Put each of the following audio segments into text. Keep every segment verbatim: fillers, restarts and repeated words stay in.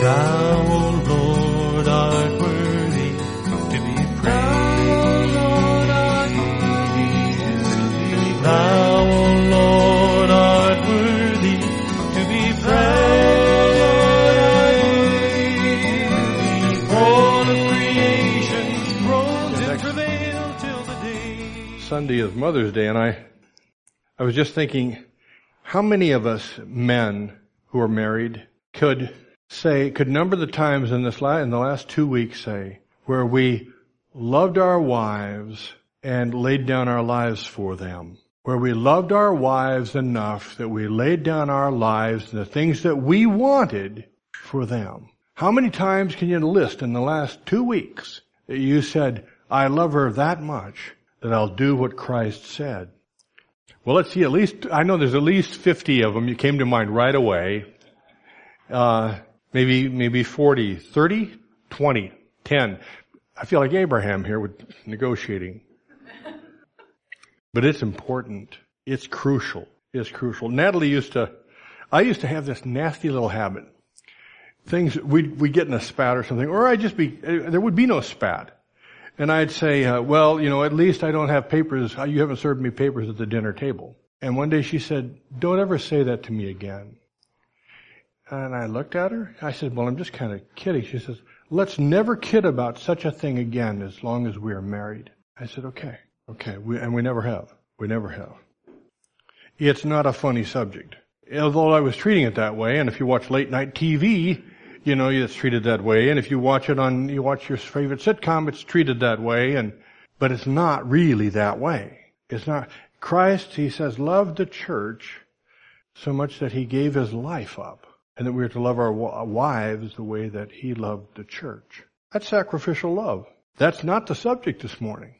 Thou, O Lord, art worthy to be praised. Thou, O Lord, art worthy to be praised. All of creation groans and travail till the day. Sunday is Mother's Day, and I, I was just thinking, how many of us men who are married could say, could number the times in this la- in the last two weeks, say, where we loved our wives and laid down our lives for them, where we loved our wives enough that we laid down our lives and the things that we wanted for them. How many times can you list in the last two weeks that you said, I love her that much that I'll do what Christ said? Well, let's see, at least, I know there's at least fifty of them. You came to mind right away. Uh, maybe, maybe forty, thirty, twenty, ten. I feel like Abraham here with negotiating. But it's important. It's crucial. It's crucial. Natalie used to, I used to have this nasty little habit. Things, we'd, we'd get in a spat or something, or I'd just be, there would be no spat. And I'd say, uh, well, you know, at least I don't have papers, you haven't served me papers at the dinner table. And one day she said, don't ever say that to me again. And I looked at her. I said, well, I'm just kind of kidding. She says, let's never kid about such a thing again as long as we are married. I said, okay, okay. We, and we never have. We never have. It's not a funny subject. Although I was treating it that way, and if you watch late night T V, you know, it's treated that way. And if you watch it on, you watch your favorite sitcom, it's treated that way. And, but it's not really that way. It's not. Christ, he says, loved the church so much that he gave his life up. And that we are to love our wives the way that he loved the church. That's sacrificial love. That's not the subject this morning.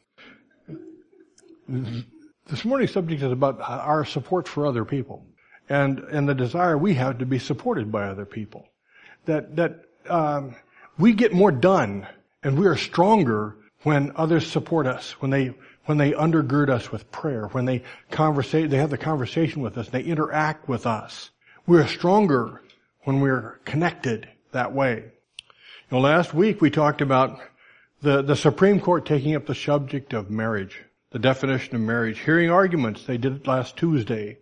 This morning's subject is about our support for other people. And, and the desire we have to be supported by other people. That, that, um, we get more done and we are stronger when others support us, when they, when they undergird us with prayer, when they conversate, they have the conversation with us, they interact with us. We are stronger when we're connected that way. You know, last week we talked about the, the Supreme Court taking up the subject of marriage, the definition of marriage, hearing arguments. They did it last Tuesday.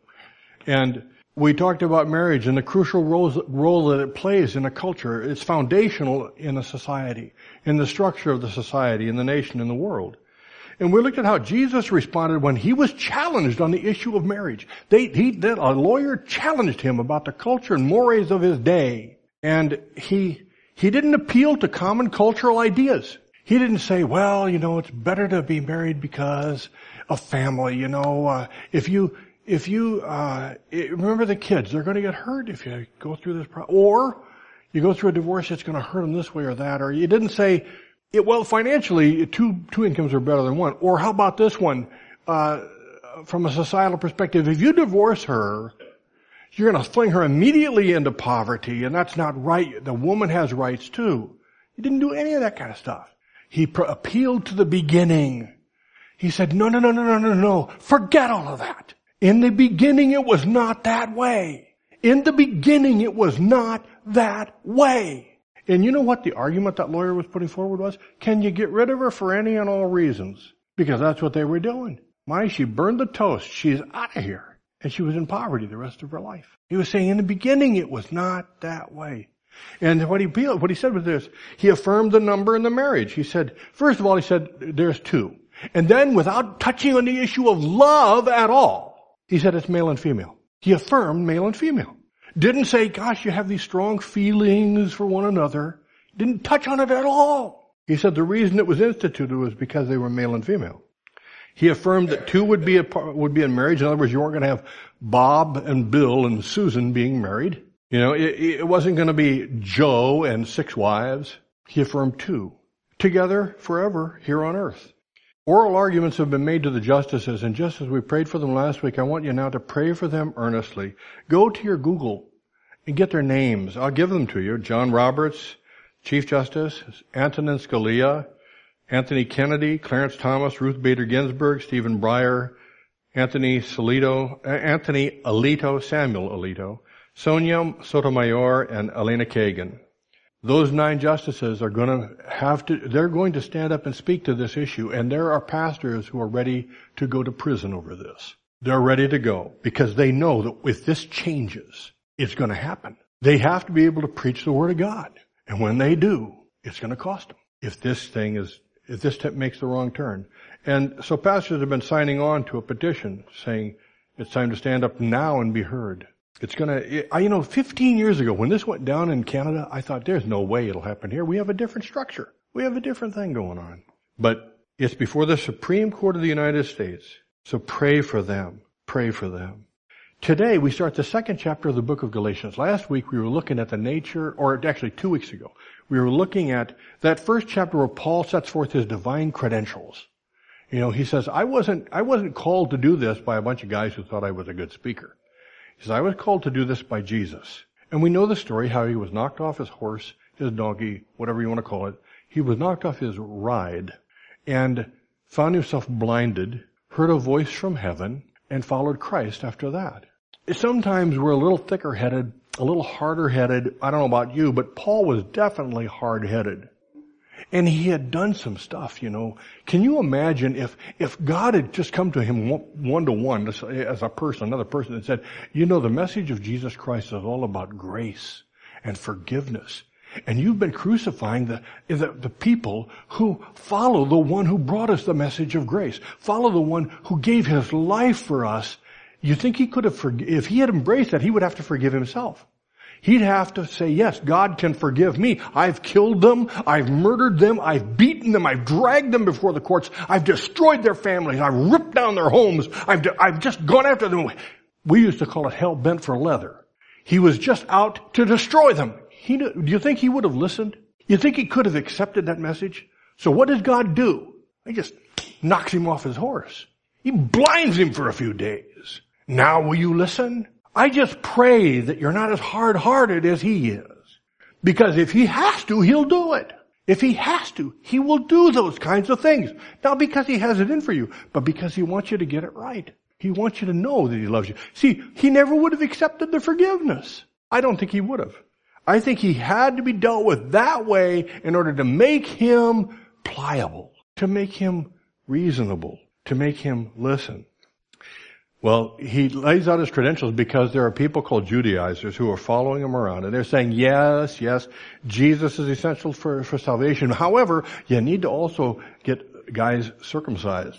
And we talked about marriage and the crucial role, role that it plays in a culture. It's foundational in a society, in the structure of the society, in the nation, in the world. And we looked at how Jesus responded when he was challenged on the issue of marriage. They, he, that a lawyer challenged him about the culture and mores of his day. And he, he didn't appeal to common cultural ideas. He didn't say, well, you know, it's better to be married because of family, you know, uh, if you, if you, uh, remember the kids, they're going to get hurt if you go through this process. Or you go through a divorce, it's going to hurt them this way or that. Or you didn't say, It, well, financially, two two incomes are better than one. Or how about this one? Uh, from a societal perspective, if you divorce her, you're going to fling her immediately into poverty, and that's not right. The woman has rights too. He didn't do any of that kind of stuff. He pr- appealed to the beginning. He said, no, no, no, no, no, no, no. Forget all of that. In the beginning, it was not that way. In the beginning, it was not that way. And you know what the argument that lawyer was putting forward was? Can you get rid of her for any and all reasons? Because that's what they were doing. My, she burned the toast. She's out of here. And she was in poverty the rest of her life. He was saying in the beginning it was not that way. And what he, what he said was this. He affirmed the number in the marriage. He said, first of all, he said, there's two. And then without touching on the issue of love at all, he said it's male and female. He affirmed male and female. Didn't say, gosh, you have these strong feelings for one another. Didn't touch on it at all. He said the reason it was instituted was because they were male and female. He affirmed that two would be a, would be in marriage. In other words, you weren't going to have Bob and Bill and Susan being married. You know, it, it wasn't going to be Joe and six wives. He affirmed two. Together forever here on earth. Oral arguments have been made to the justices, and just as we prayed for them last week, I want you now to pray for them earnestly. Go to your Google and get their names. I'll give them to you. John Roberts, Chief Justice, Antonin Scalia, Anthony Kennedy, Clarence Thomas, Ruth Bader Ginsburg, Stephen Breyer, Anthony Alito, Anthony Alito, Samuel Alito, Sonia Sotomayor, and Elena Kagan. Those nine justices are going to have to, they're going to stand up and speak to this issue, and there are pastors who are ready to go to prison over this. They're ready to go because they know that if this changes, it's going to happen. They have to be able to preach the Word of God. And when they do, it's going to cost them. If this thing is, if this t- makes the wrong turn. And so pastors have been signing on to a petition saying it's time to stand up now and be heard. It's going to, I, you know, fifteen years ago when this went down in Canada, I thought there's no way it'll happen here. We have a different structure. We have a different thing going on. But it's before the Supreme Court of the United States. So pray for them. Pray for them. Today we start the second chapter of the book of Galatians. Last week we were looking at the nature, or actually two weeks ago, we were looking at that first chapter where Paul sets forth his divine credentials. You know, he says, I wasn't, I wasn't called to do this by a bunch of guys who thought I was a good speaker. He says, I was called to do this by Jesus. And we know the story, how he was knocked off his horse, his donkey, whatever you want to call it. He was knocked off his ride and found himself blinded, heard a voice from heaven, and followed Christ after that. Sometimes we're a little thicker-headed, a little harder-headed. I don't know about you, but Paul was definitely hard-headed. And he had done some stuff, you know. Can you imagine if, if God had just come to him one to one as a person, another person, and said, you know, the message of Jesus Christ is all about grace and forgiveness. And you've been crucifying the, the, the people who follow the one who brought us the message of grace. Follow the one who gave his life for us. You think he could have, forg- if he had embraced that, he would have to forgive himself. He'd have to say, yes, God can forgive me. I've killed them. I've murdered them. I've beaten them. I've dragged them before the courts. I've destroyed their families. I've ripped down their homes. I've, I've just gone after them. We used to call it hell bent for leather. He was just out to destroy them. He, do you think he would have listened? You think he could have accepted that message? So what does God do? He just knocks him off his horse. He blinds him for a few days. Now will you listen? I just pray that you're not as hard-hearted as he is. Because if he has to, he'll do it. If he has to, he will do those kinds of things. Not because he has it in for you, but because he wants you to get it right. He wants you to know that he loves you. See, he never would have accepted the forgiveness. I don't think he would have. I think he had to be dealt with that way in order to make him pliable, to make him reasonable, to make him listen. Well, he lays out his credentials because there are people called Judaizers who are following him around, and they're saying, yes, yes, Jesus is essential for, for salvation. However, you need to also get guys circumcised.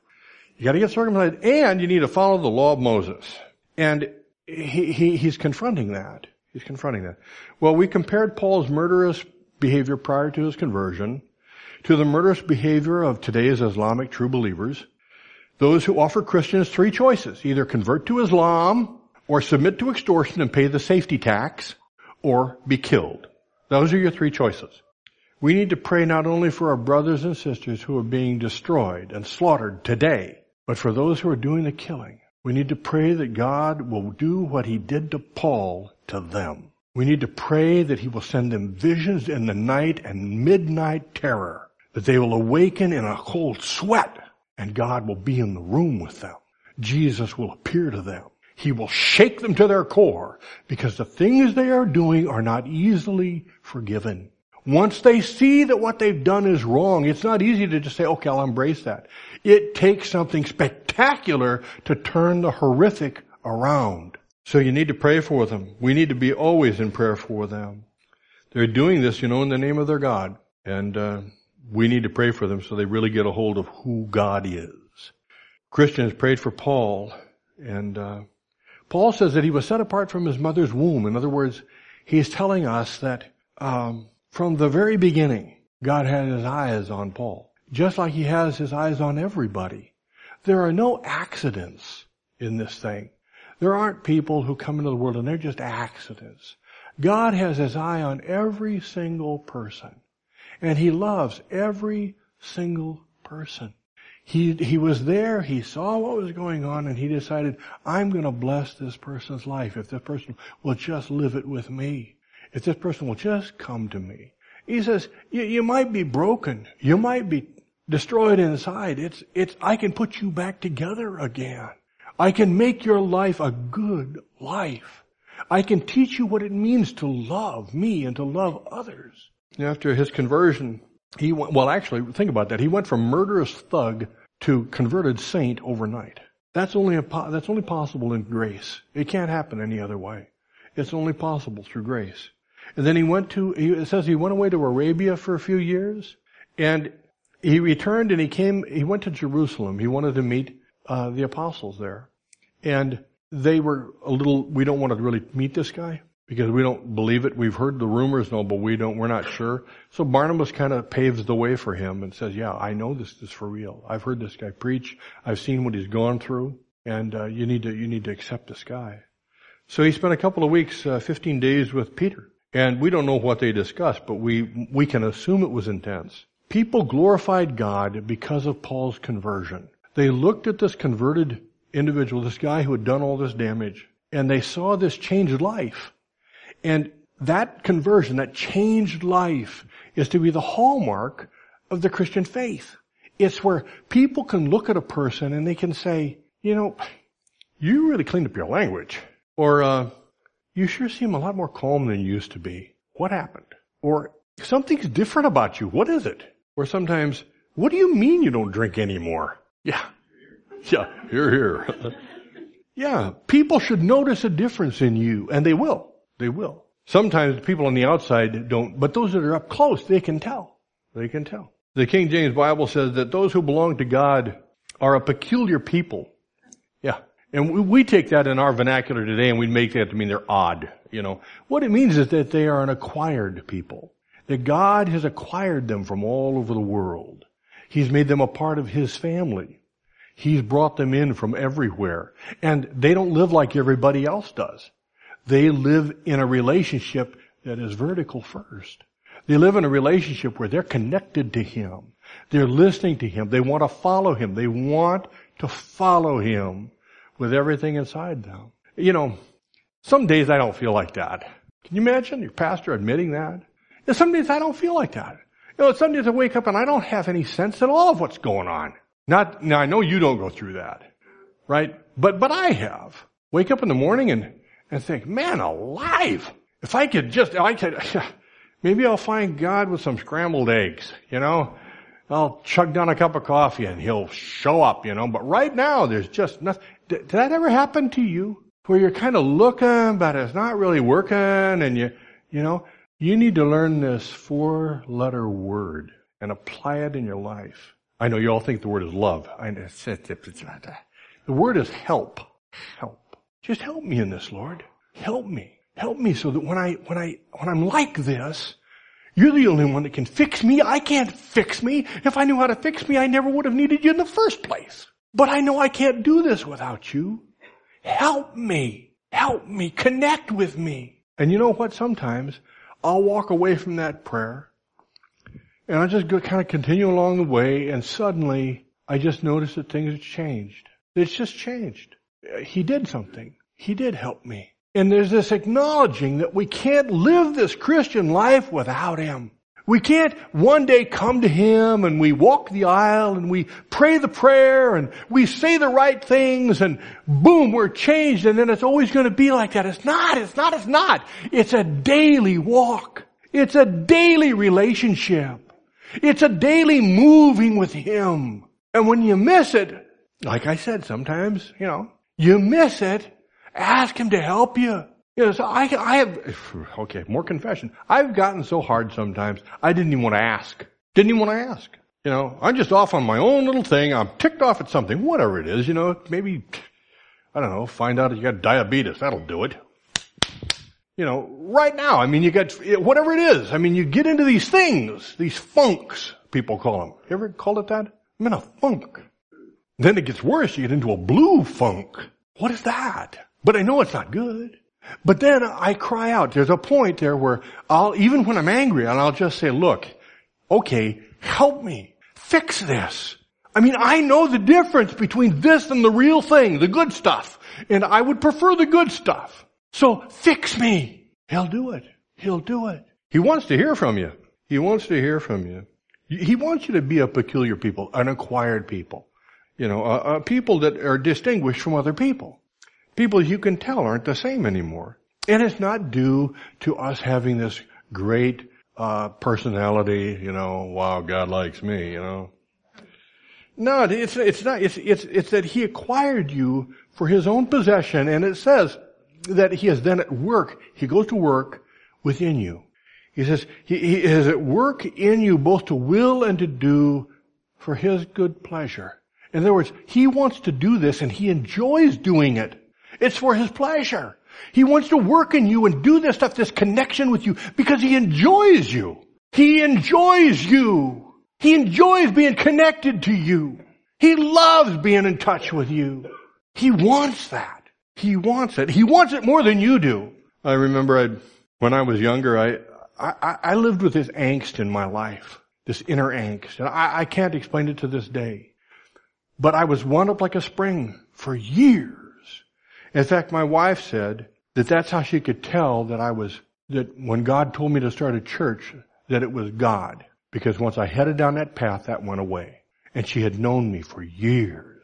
You gotta get circumcised, and you need to follow the law of Moses. And he, he, he's confronting that. He's confronting that. Well, we compared Paul's murderous behavior prior to his conversion to the murderous behavior of today's Islamic true believers. Those who offer Christians three choices: either convert to Islam, or submit to extortion and pay the safety tax, or be killed. Those are your three choices. We need to pray not only for our brothers and sisters who are being destroyed and slaughtered today, but for those who are doing the killing. We need to pray that God will do what he did to Paul to them. We need to pray that he will send them visions in the night and midnight terror, that they will awaken in a cold sweat, and God will be in the room with them. Jesus will appear to them. He will shake them to their core, because the things they are doing are not easily forgiven. Once they see that what they've done is wrong, it's not easy to just say, okay, I'll embrace that. It takes something spectacular to turn the horrific around. So you need to pray for them. We need to be always in prayer for them. They're doing this, you know, in the name of their God. And uh, we need to pray for them so they really get a hold of who God is. Christians prayed for Paul, and uh, Paul says that he was set apart from his mother's womb. In other words, he's telling us that um, from the very beginning, God had his eyes on Paul, just like he has his eyes on everybody. There are no accidents in this thing. There aren't people who come into the world and they're just accidents. God has his eye on every single person, and he loves every single person. He, he was there, he saw what was going on, and he decided, I'm going to bless this person's life if this person will just live it with me. If this person will just come to me. He says, you, you might be broken. You might be destroyed inside. It's, it's, I can put you back together again. I can make your life a good life. I can teach you what it means to love me and to love others. After his conversion, he went, well, actually, think about that. He went from murderous thug to converted saint overnight. That's only a, that's only possible in grace. It can't happen any other way. It's only possible through grace. And then he went to, it says he went away to Arabia for a few years, and he returned and he came, he went to Jerusalem. He wanted to meet uh, the apostles there. And they were a little, we don't want to really meet this guy because we don't believe it. We've heard the rumors, no, but we don't, we're not sure. So Barnabas kind of paves the way for him and says, yeah, I know this is for real. I've heard this guy preach. I've seen what he's gone through, and uh, you need to, you need to accept this guy. So he spent a couple of weeks, uh, fifteen days with Peter. And we don't know what they discussed, but we, we can assume it was intense. People glorified God because of Paul's conversion. They looked at this converted individual, this guy who had done all this damage, and they saw this changed life. And that conversion, that changed life, is to be the hallmark of the Christian faith. It's where people can look at a person and they can say, you know, you really cleaned up your language. Or, uh, you sure seem a lot more calm than you used to be. What happened? Or, something's different about you. What is it? Or sometimes, what do you mean you don't drink anymore? Yeah. Yeah, here, here. Yeah, people should notice a difference in you, and they will. They will. Sometimes people on the outside don't, but those that are up close, they can tell. They can tell. The King James Bible says that those who belong to God are a peculiar people. Yeah. And we, we take that in our vernacular today and we make that to mean they're odd, you know. What it means is that they are an acquired people. That God has acquired them from all over the world. He's made them a part of His family. He's brought them in from everywhere. And they don't live like everybody else does. They live in a relationship that is vertical first. They live in a relationship where they're connected to Him. They're listening to Him. They want to follow Him. They want to follow Him with everything inside them. You know, some days I don't feel like that. Can you imagine your pastor admitting that? And some days I don't feel like that. You know, some days I wake up and I don't have any sense at all of what's going on. Not, now I know you don't go through that, right? But, but I have. Wake up in the morning and, and think, man alive! If I could just, I could, maybe I'll find God with some scrambled eggs, you know? I'll chug down a cup of coffee and He'll show up, you know? But right now there's just nothing. Did, did that ever happen to you? Where you're kind of looking, but it's not really working and you, you know? You need to learn this four-letter word and apply it in your life. I know you all think the word is love. I, it's, it's, it's, the word is help. Help. Just help me in this, Lord. Help me. Help me so that when I, when I, when I'm like this, you're the only one that can fix me. I can't fix me. If I knew how to fix me, I never would have needed you in the first place. But I know I can't do this without you. Help me. Help me. Connect with me. And you know what? Sometimes I'll walk away from that prayer and I'll just go kind of continue along the way, and suddenly I just notice that things have changed. It's just changed. He did something. He did help me. And there's this acknowledging that we can't live this Christian life without Him. We can't one day come to Him and we walk the aisle and we pray the prayer and we say the right things and boom, we're changed, and then it's always going to be like that. It's not, it's not, it's not. It's a daily walk. It's a daily relationship. It's a daily moving with Him. And when you miss it, like I said, sometimes, you know, you miss it, ask Him to help you. You know, so I, I have, okay, more confession. I've gotten so hard sometimes, I didn't even want to ask. Didn't even want to ask. You know, I'm just off on my own little thing. I'm ticked off at something, whatever it is, you know, maybe, I don't know, find out if you got diabetes. That'll do it. You know, right now, I mean, you get, whatever it is, I mean, you get into these things, these funks, people call them. You ever called it that? I'm in a funk. Then it gets worse, you get into a blue funk. What is that? But I know it's not good. But then I cry out. There's a point there where I'll, even when I'm angry, and I'll just say, look, okay, help me. Fix this. I mean, I know the difference between this and the real thing, the good stuff. And I would prefer the good stuff. So fix me. He'll do it. He'll do it. He wants to hear from you. He wants to hear from you. He wants you to be a peculiar people, an acquired people. You know, uh, uh, people that are distinguished from other people. People you can tell aren't the same anymore. And it's not due to us having this great uh personality, you know, wow, God likes me, you know. No, it's it's not. It's it's it's that He acquired you for His own possession, and it says that He is then at work. He goes to work within you. He says He, he is at work in you both to will and to do for His good pleasure. In other words, He wants to do this, and He enjoys doing it. It's for His pleasure. He wants to work in you and do this stuff, this connection with you, because He enjoys you. He enjoys you. He enjoys being connected to you. He loves being in touch with you. He wants that. He wants it. He wants it more than you do. I remember I'd, when I was younger, I, I, I lived with this angst in my life, this inner angst. And I, I can't explain it to this day. But I was wound up like a spring for years. In fact, my wife said that that's how she could tell that I was, that when God told me to start a church, that it was God. Because once I headed down that path, that went away. And she had known me for years.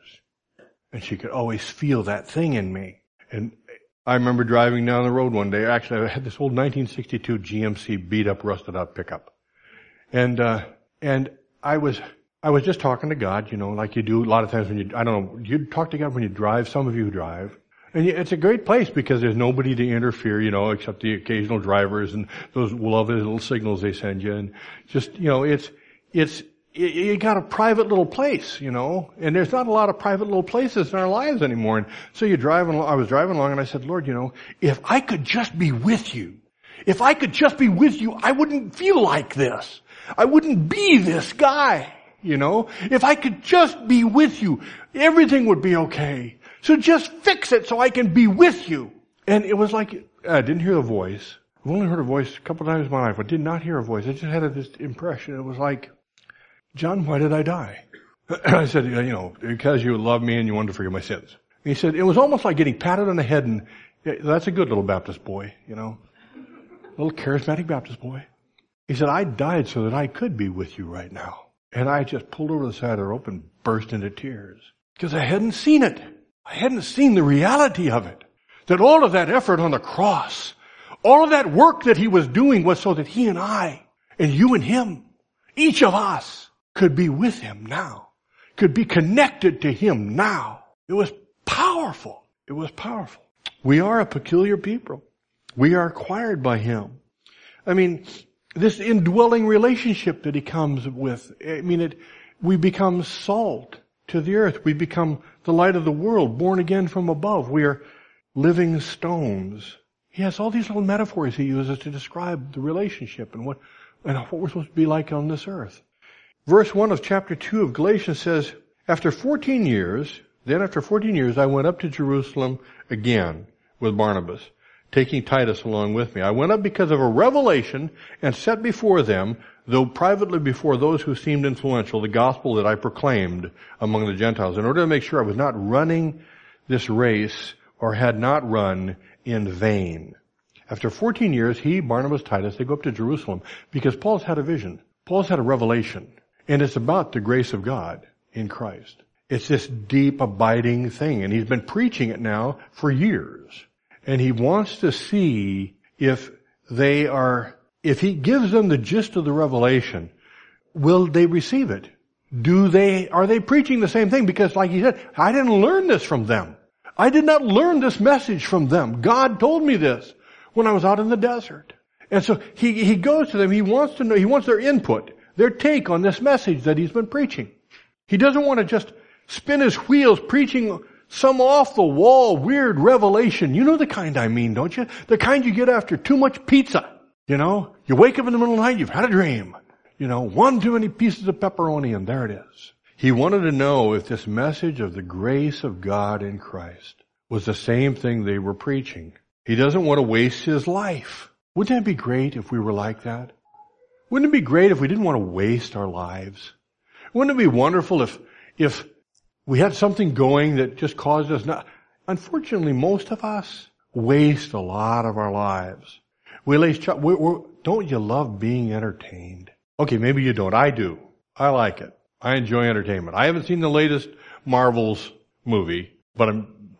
And she could always feel that thing in me. And I remember driving down the road one day. Actually, I had this old nineteen sixty-two G M C beat up, rusted out pickup. And, uh, and I was, I was just talking to God, you know, like you do a lot of times when you, I don't know, you talk to God when you drive. Some of you drive. And it's a great place because there's nobody to interfere, you know, except the occasional drivers and those lovely little signals they send you. And just, you know, it's, it's, you got a private little place, you know, and there's not a lot of private little places in our lives anymore. And so you're driving, I was driving along and I said, Lord, you know, if I could just be with you, if I could just be with you, I wouldn't feel like this. I wouldn't be this guy, you know. If I could just be with you, everything would be okay. So just fix it so I can be with you. And it was like, I didn't hear the voice. I've only heard a voice a couple times in my life. I did not hear a voice. I just had this impression. It was like, John, why did I die? I said, you know, because you love me and you wanted to forgive my sins. And he said, it was almost like getting patted on the head and, yeah, that's a good little Baptist boy, you know. Little charismatic Baptist boy. He said, I died so that I could be with you right now. And I just pulled over the side of the rope and burst into tears. Because I hadn't seen it. I hadn't seen the reality of it. That all of that effort on the cross, all of that work that He was doing was so that He and I, and you and Him, each of us, could be with Him now. Could be connected to Him now. It was powerful. It was powerful. We are a peculiar people. We are acquired by Him. I mean, this indwelling relationship that He comes with, I mean, it, we become salt to the earth. We become the light of the world, born again from above. We are living stones. He has all these little metaphors He uses to describe the relationship and what, and what we're supposed to be like on this earth. Verse one of chapter two of Galatians says, after fourteen years, then after fourteen years, I went up to Jerusalem again with Barnabas, taking Titus along with me. I went up because of a revelation and set before them, though privately before those who seemed influential, the gospel that I proclaimed among the Gentiles, in order to make sure I was not running this race or had not run in vain. After fourteen years, he, Barnabas, Titus, they go up to Jerusalem because Paul's had a vision. Paul's had a revelation. And it's about the grace of God in Christ. It's this deep, abiding thing. And he's been preaching it now for years. And he wants to see if they are, if he gives them the gist of the revelation, will they receive it? Do they, are they preaching the same thing? Because like he said, I didn't learn this from them. I did not learn this message from them. God told me this when I was out in the desert. And so he, he goes to them. He wants to know, he wants their input, their take on this message that he's been preaching. He doesn't want to just spin his wheels preaching some off-the-wall weird revelation. You know the kind I mean, don't you? The kind you get after too much pizza. You know, you wake up in the middle of the night, you've had a dream. You know, one too many pieces of pepperoni and there it is. He wanted to know if this message of the grace of God in Christ was the same thing they were preaching. He doesn't want to waste his life. Wouldn't that be great if we were like that? Wouldn't it be great if we didn't want to waste our lives? Wouldn't it be wonderful if, if we had something going that just caused us not... Unfortunately, most of us waste a lot of our lives. We waste, we, we're, don't you love being entertained? Okay, maybe you don't. I do. I like it. I enjoy entertainment. I haven't seen the latest Marvel's movie, but I'm,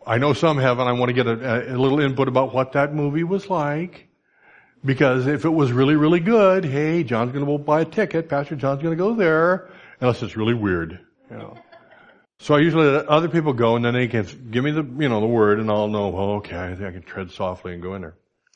I know some have, and I want to get a, a little input about what that movie was like. Because if it was really, really good, hey, John's going to go buy a ticket. Pastor John's going to go there. Unless it's really weird, you know. So I usually let other people go, and then they can give me the, you know, the word, and I'll know, well, okay, I think I can tread softly and go in there.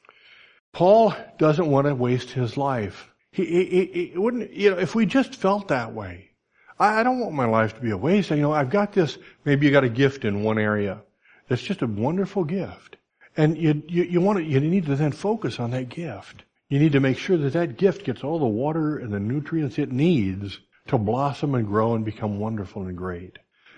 Paul doesn't want to waste his life. He, he, he, he wouldn't, you know, if we just felt that way. I, I don't want my life to be a waste. You know, I've got this, maybe you got a gift in one area. It's just a wonderful gift. And you, you, you want to, you need to then focus on that gift. You need to make sure that that gift gets all the water and the nutrients it needs to blossom and grow and become wonderful and great.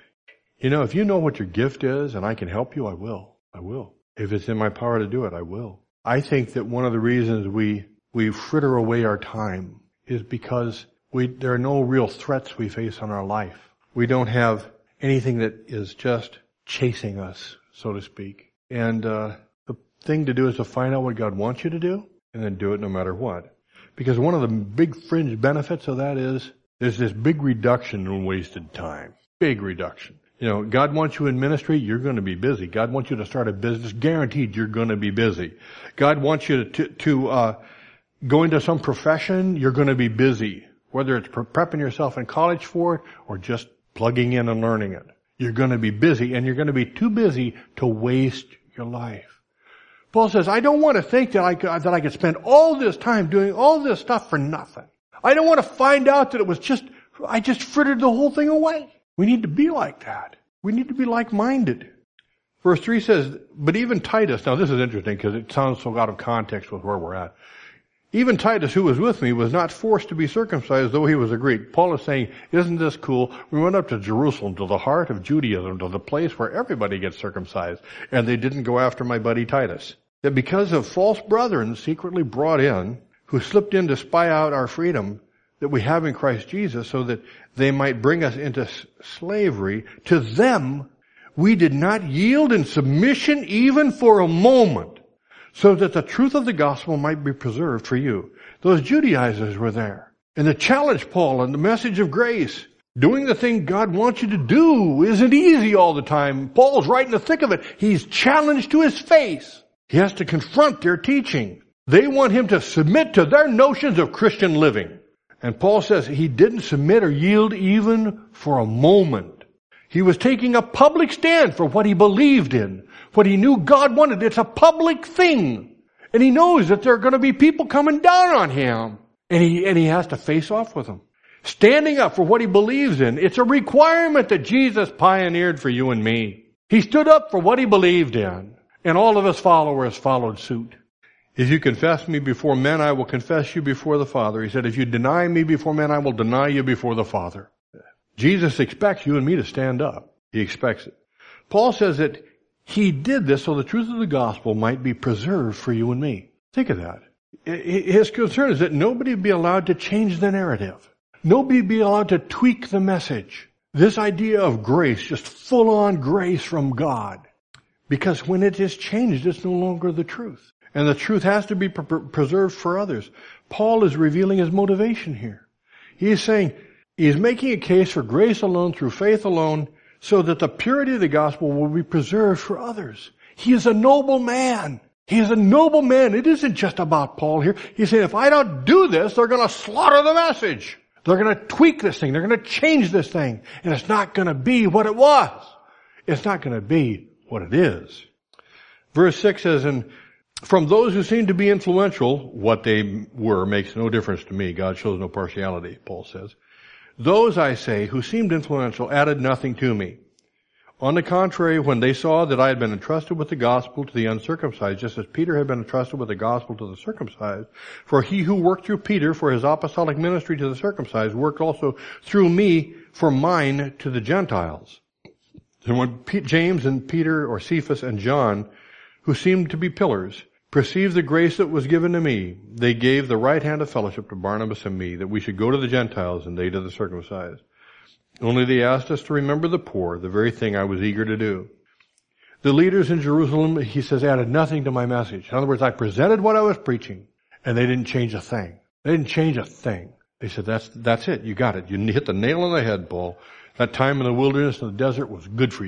You know, if you know what your gift is and I can help you, I will. I will. If it's in my power to do it, I will. I think that one of the reasons we, we fritter away our time is because we, there are no real threats we face on our life. We don't have anything that is just chasing us, so to speak. And, uh, the thing to do is to find out what God wants you to do and then do it no matter what. Because one of the big fringe benefits of that is there's this big reduction in wasted time. Big reduction. You know, God wants you in ministry, you're going to be busy. God wants you to start a business, guaranteed you're going to be busy. God wants you to, to uh, go into some profession, you're going to be busy. Whether it's prepping yourself in college for it or just plugging in and learning it. You're going to be busy, and you're going to be too busy to waste your life. Paul says, I don't want to think that I could, that I could spend all this time doing all this stuff for nothing. I don't want to find out that it was just, I just frittered the whole thing away. We need to be like that. We need to be like-minded. Verse three says, but even Titus, now this is interesting because it sounds so out of context with where we're at. Even Titus, who was with me, was not forced to be circumcised, though he was a Greek. Paul is saying, isn't this cool? We went up to Jerusalem, to the heart of Judaism, to the place where everybody gets circumcised, and they didn't go after my buddy Titus. That because of false brethren secretly brought in, who slipped in to spy out our freedom that we have in Christ Jesus, so that they might bring us into slavery, to them we did not yield in submission even for a moment, so that the truth of the gospel might be preserved for you. Those Judaizers were there. And the challenge, Paul, and the message of grace, doing the thing God wants you to do isn't easy all the time. Paul's right in the thick of it. He's challenged to his face. He has to confront their teaching. They want him to submit to their notions of Christian living. And Paul says he didn't submit or yield even for a moment. He was taking a public stand for what he believed in. What he knew God wanted. It's a public thing. And he knows that there are going to be people coming down on him. And he, and he has to face off with them. Standing up for what he believes in. It's a requirement that Jesus pioneered for you and me. He stood up for what he believed in. And all of his followers followed suit. If you confess me before men, I will confess you before the Father. He said, if you deny me before men, I will deny you before the Father. Jesus expects you and me to stand up. He expects it. Paul says that he did this so the truth of the gospel might be preserved for you and me. Think of that. His concern is that nobody be allowed to change the narrative. Nobody be allowed to tweak the message. This idea of grace, just full-on grace from God. Because when it is changed, it's no longer the truth. And the truth has to be pre- preserved for others. Paul is revealing his motivation here. He is saying, he's making a case for grace alone, through faith alone, so that the purity of the gospel will be preserved for others. He is a noble man. He is a noble man. It isn't just about Paul here. He's saying, if I don't do this, they're going to slaughter the message. They're going to tweak this thing. They're going to change this thing. And it's not going to be what it was. It's not going to be what it is. Verse six says, and from those who seem to be influential, what they were makes no difference to me. God shows no partiality, Paul says. Those, I say, who seemed influential added nothing to me. On the contrary, when they saw that I had been entrusted with the gospel to the uncircumcised, just as Peter had been entrusted with the gospel to the circumcised, for he who worked through Peter for his apostolic ministry to the circumcised worked also through me for mine to the Gentiles. And when P- James and Peter, or Cephas and John, who seemed to be pillars, perceived the grace that was given to me, they gave the right hand of fellowship to Barnabas and me, that we should go to the Gentiles and they to the circumcised. Only they asked us to remember the poor, the very thing I was eager to do. The leaders in Jerusalem, he says, added nothing to my message. In other words, I presented what I was preaching, and they didn't change a thing. They didn't change a thing. They said, that's, that's it. You got it. You hit the nail on the head, Paul. That time in the wilderness and the desert was good for you.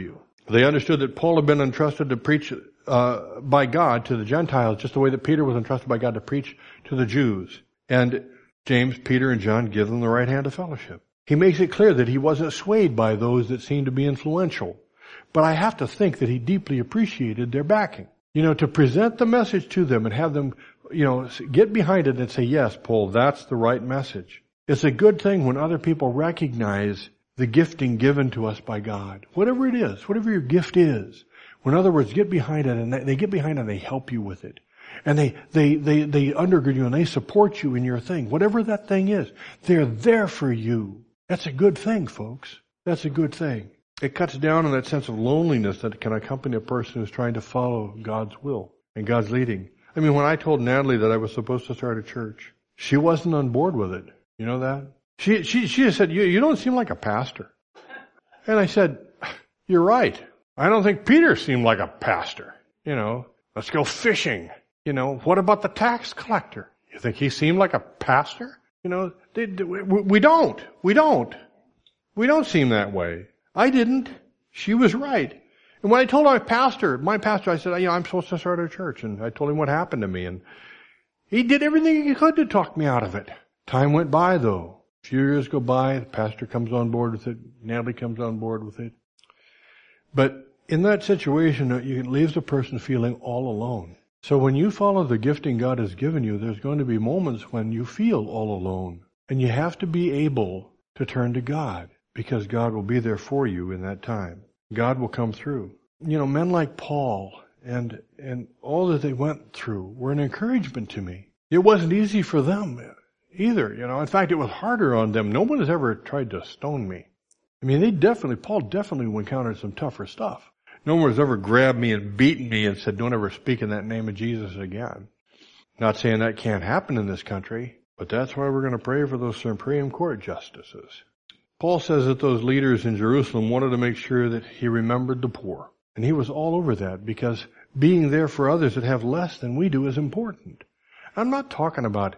They understood that Paul had been entrusted to preach uh, by God to the Gentiles, just the way that Peter was entrusted by God to preach to the Jews. And James, Peter, and John give them the right hand of fellowship. He makes it clear that he wasn't swayed by those that seemed to be influential. But I have to think that he deeply appreciated their backing. You know, to present the message to them and have them, you know, get behind it and say, yes, Paul, that's the right message. It's a good thing when other people recognize the gifting given to us by God. Whatever it is, whatever your gift is. When, in other words, get behind it and they get behind it and they help you with it. And they, they, they, they undergird you and they support you in your thing. Whatever that thing is, they're there for you. That's a good thing, folks. That's a good thing. It cuts down on that sense of loneliness that can accompany a person who's trying to follow God's will and God's leading. I mean, when I told Natalie that I was supposed to start a church, she wasn't on board with it. You know that? She, she, she just said, you, you don't seem like a pastor. And I said, you're right. I don't think Peter seemed like a pastor. You know, let's go fishing. You know, what about the tax collector? You think he seemed like a pastor? You know, they, they, we, we don't. We don't. We don't seem that way. I didn't. She was right. And when I told my pastor, my pastor, I said, you know, I'm supposed to start a church. And I told him what happened to me. And he did everything he could to talk me out of it. Time went by, though. A few years go by. The pastor comes on board with it. Natalie comes on board with it. But in that situation, it leaves a person feeling all alone. So when you follow the gifting God has given you, there's going to be moments when you feel all alone. And you have to be able to turn to God, because God will be there for you in that time. God will come through. You know, men like Paul and and all that they went through were an encouragement to me. It wasn't easy for them either, you know. In fact, it was harder on them. No one has ever tried to stone me. I mean, they definitely, Paul definitely encountered some tougher stuff. No one has ever grabbed me and beaten me and said, don't ever speak in that name of Jesus again. Not saying that can't happen in this country, but that's why we're going to pray for those Supreme Court justices. Paul says that those leaders in Jerusalem wanted to make sure that he remembered the poor. And he was all over that, because being there for others that have less than we do is important. I'm not talking about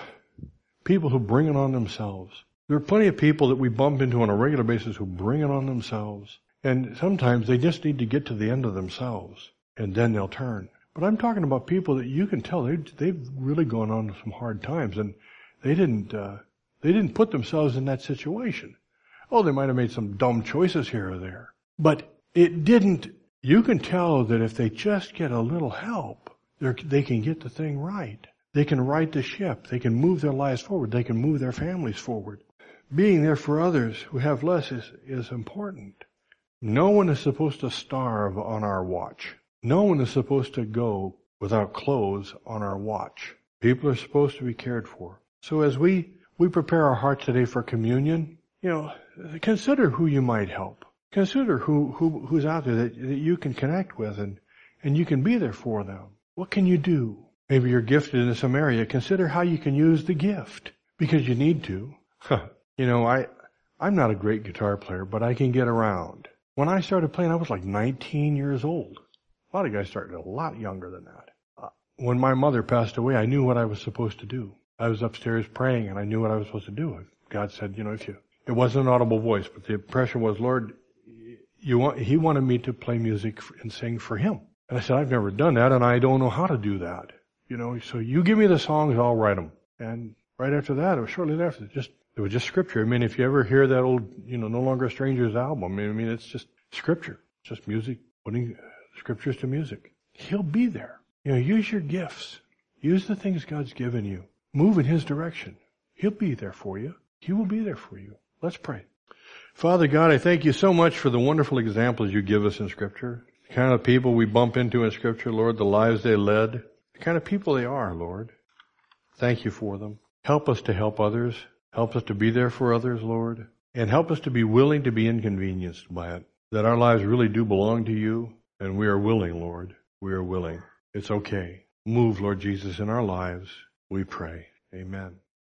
people who bring it on themselves. There are plenty of people that we bump into on a regular basis who bring it on themselves. And sometimes they just need to get to the end of themselves, and then they'll turn. But I'm talking about people that you can tell they, they've really gone on some hard times, and they didn't, uh, they didn't put themselves in that situation. Oh, they might have made some dumb choices here or there. But it didn't, you can tell that if they just get a little help, they can get the thing right. They can right the ship. They can move their lives forward. They can move their families forward. Being there for others who have less is, is important. No one is supposed to starve on our watch. No one is supposed to go without clothes on our watch. People are supposed to be cared for. So as we, we prepare our hearts today for communion, you know, consider who you might help. Consider who, who who's out there that, that you can connect with, and, and you can be there for them. What can you do? Maybe you're gifted in some area. Consider how you can use the gift, because you need to. You know, I, I'm not a great guitar player, but I can get around. When I started playing, I was like nineteen years old. A lot of guys started a lot younger than that. Uh, when my mother passed away, I knew what I was supposed to do. I was upstairs praying, and I knew what I was supposed to do. God said, you know, if you, it wasn't an audible voice, but the impression was, Lord, you want, He wanted me to play music and sing for Him. And I said, I've never done that, and I don't know how to do that. You know, so you give me the songs, I'll write them. And right after that, or shortly after, just it was just scripture. I mean, if you ever hear that old, you know, No Longer a Stranger's album, I mean, it's just scripture. It's just music, putting scriptures to music. He'll be there. You know, use your gifts. Use the things God's given you. Move in His direction. He'll be there for you. He will be there for you. Let's pray. Father God, I thank you so much for the wonderful examples you give us in Scripture. The kind of people we bump into in Scripture, Lord, the lives they led, the kind of people they are, Lord. Thank you for them. Help us to help others. Help us to be there for others, Lord. And help us to be willing to be inconvenienced by it. That our lives really do belong to you, and we are willing, Lord. We are willing. It's okay. Move, Lord Jesus, in our lives, we pray. Amen.